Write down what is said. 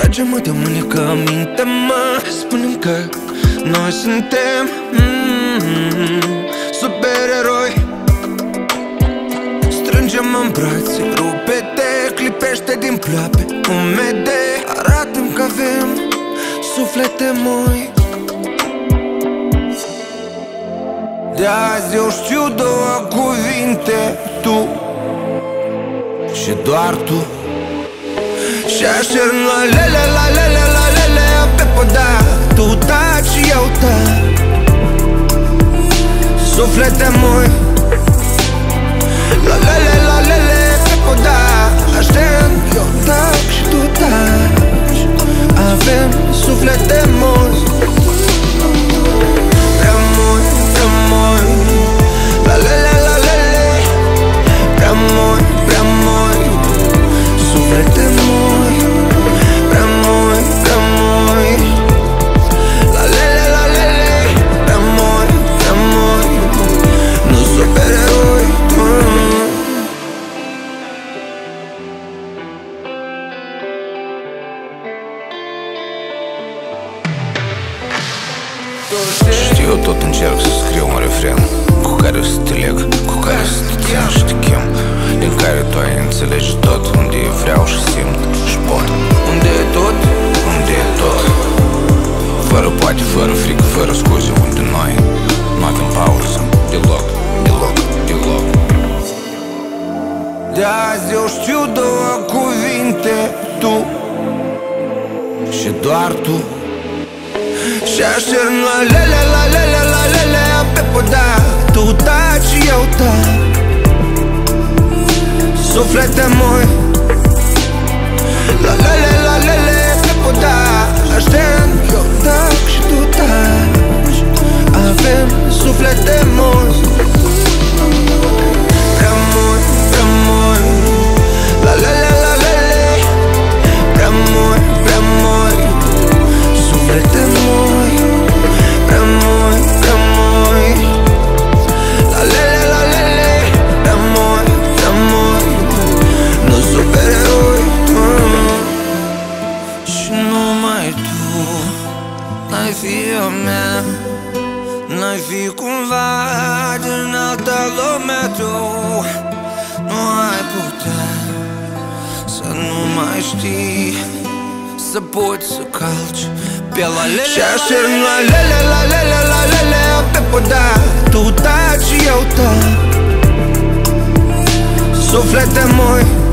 Trage-mă de mânecă, minte-mă, spune-mi că noi suntem supereroi. Strângem în brațe, rupe-te, clipește din ploape umede. Arată-mi că avem suflete moi. De azi eu știu două cuvinte, tu și doar tu. Și aștern la lele, la lele, la lele pe podea. Tu taci și eu tac. Suflete moi. La lele, la lele pe podea. Aștern, eu tac și tu taci. Avem suflete moi. Prea moi, prea moi. La lele, la lele. Prea moi, prea moi. Suflete moi. Prea moi, prea moi. La lele, la lele. Prea moi, prea moi. Nu supereroi. Știu, eu tot încerc să scriu un refren cu care să te leg, cu care să te țin și te chem, din care tu ai înțelegi tot, unde vreau și simt și pot. Unde e tot? Unde e tot? Fără poate, fără frică, fără scuze, unde noi nu avem pauză, deloc, deloc, deloc. De azi eu știu două cuvinte, tu și doar tu. Și aștern la lele, la lele, la lele pe podea. Tu taci și eu tac. Suflete moi. La lele, la lele pe podea. Aștern, eu tac și tu taci. Avem suflete moi. Prea moi, prea moi. La lele, la lele. Prea moi, prea moi. Suflete moi. Prea moi, prea moi. La lele, la lele. Prea moi, prea moi. Nu supereroi. Și numai tu n-ai fi a mea. N-ai fi cumva din altă lume. Tu nu ai putea să nu mai știi, să poți să calci pe la lele. Și aștern la lele, la lele, la lele pe podea. Tu taci și eu tac. Suflete moi.